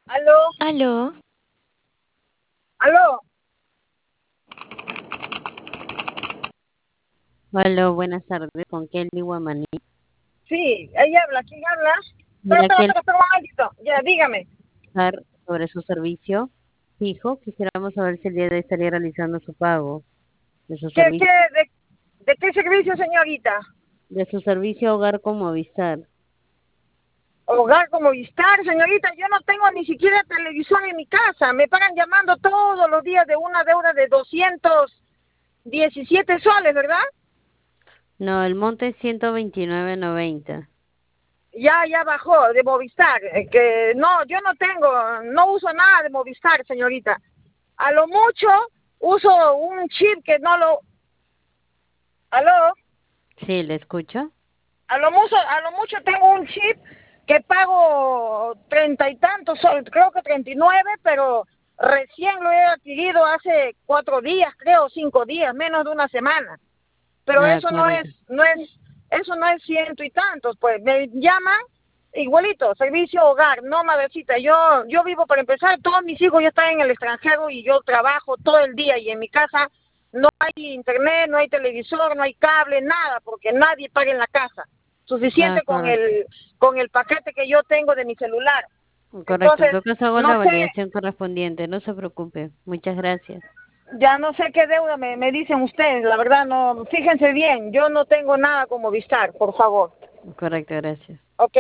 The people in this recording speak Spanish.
Aló, Aló, aló. Hola, buenas tardes, con Kelly Guamaní. Sí, ella habla. ¿Quién habla? Espera, Mira, espera, Kelly, espera, espera un momentito. Ya, dígame. sobre su servicio fijo, quisiéramos saber si el día de hoy estaría realizando su pago de su ¿Qué, servicio, de qué servicio, señorita? hogar con Movistar. Hogar como Vistar, señorita. Yo no tengo ni siquiera televisor en mi casa. Me pagan llamando todos los días de una deuda de 217 soles, ¿verdad? No, el monte es 129.90. Ya bajó de Movistar. Que no, yo no tengo, no uso nada de Movistar, señorita. A lo mucho uso un chip que no lo... ¿Aló? Sí, ¿le escucho? A lo mucho tengo un chip que pago 30 y tantos, creo que 39, pero recién lo he adquirido hace 4 días, creo, 5 días, menos de una semana. Pero Ah, eso correcto. eso no es ciento y tantos, pues me llaman igualito, servicio hogar, no madrecita. Yo vivo, para empezar, todos mis hijos ya están en el extranjero y yo trabajo todo el día y en mi casa no hay internet, no hay televisor, no hay cable, nada, porque nadie paga en la casa. Ah, Suficiente correcto. con el paquete que yo tengo de mi celular. Correcto, en Entonces, todo caso hago no la sé, validación correspondiente, no se preocupe. Muchas gracias. ya no sé qué deuda me dicen ustedes, la verdad no, fíjense bien, yo no tengo nada como Vistar, por favor. Correcto, gracias. Ok.